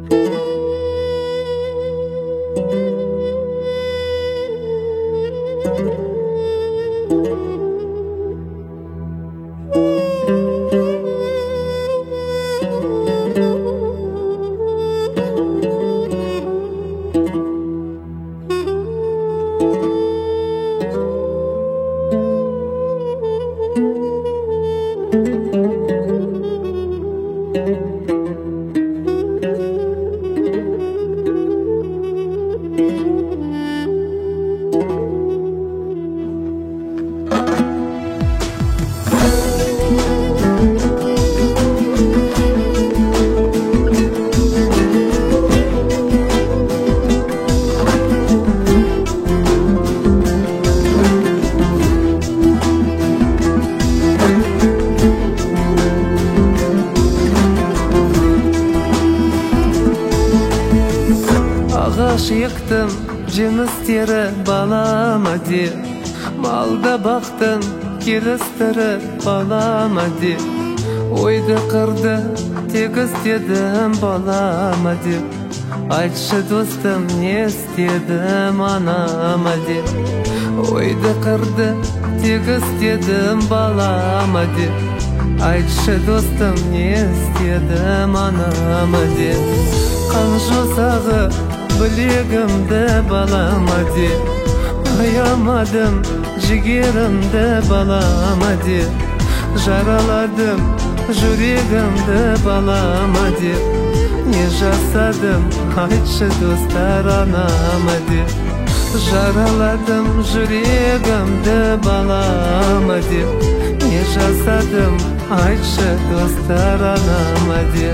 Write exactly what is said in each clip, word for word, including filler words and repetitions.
Ағаш ектім, жемістері балама де, малда бақтың келістері балама де. Ойды қырды тегіз дедім балама де, айтшы достым не істедім анама де. Ойды қырды тегіз дедім балама де, айтшы достым не істедім анама де. Қан жосағы білегімді балама де, аямадым жігерімді балама де. Жараладым жүрегімді балама де, не жасадым айтшы достар анама де. Жараладым жүрегімді балама де, не жасадым айтшы достар анама де.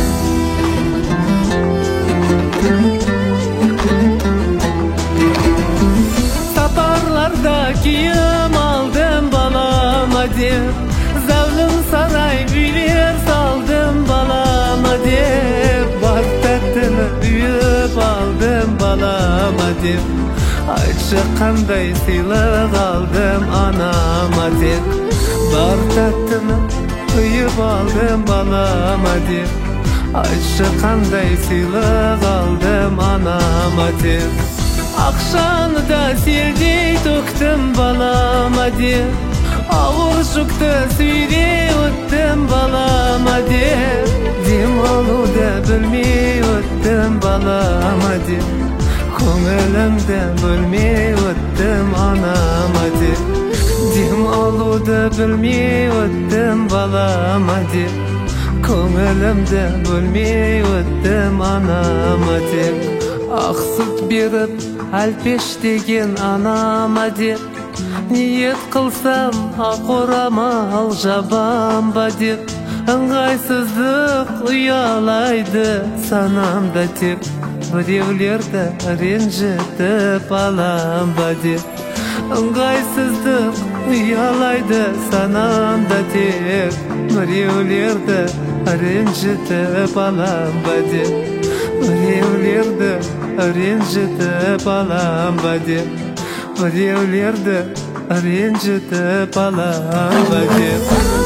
Сапарларда киім алдым балама деп, зәулім сарай үйлер салдым балама деп. Бар тәттіні үйіп алдым балама деп, айтшы қандай сыйлық алдым анама деп. Бар тәттіні үйіп алдым балама деп, айтшы қандай сыйлық алдым анама деп. Ақшаны да селдей төктім балама деп, ауыр жүкті сүйрей өттім балама деп. Дем алуды білмей өттім балама деп, көңілімді бөлмей өттім анама деп. Дем алуды білмей өттім балама деп, көңілімді бөлмей өттім анама деп. Ақ сүт беріп әлпеш деген анама деп, ниет қылсам ақ орамал жабам ба деп. Ыңғайсыздық ұялайды санамда тек, біреулерді ренжітіп алам ба деп. Ыңғайсыздық ұялайды санамда тек, біреулерді ренжітіп алам ба деп. Біреулерді ренжітіп алам ба деп, біреулерді ренжітіп алам ба деп.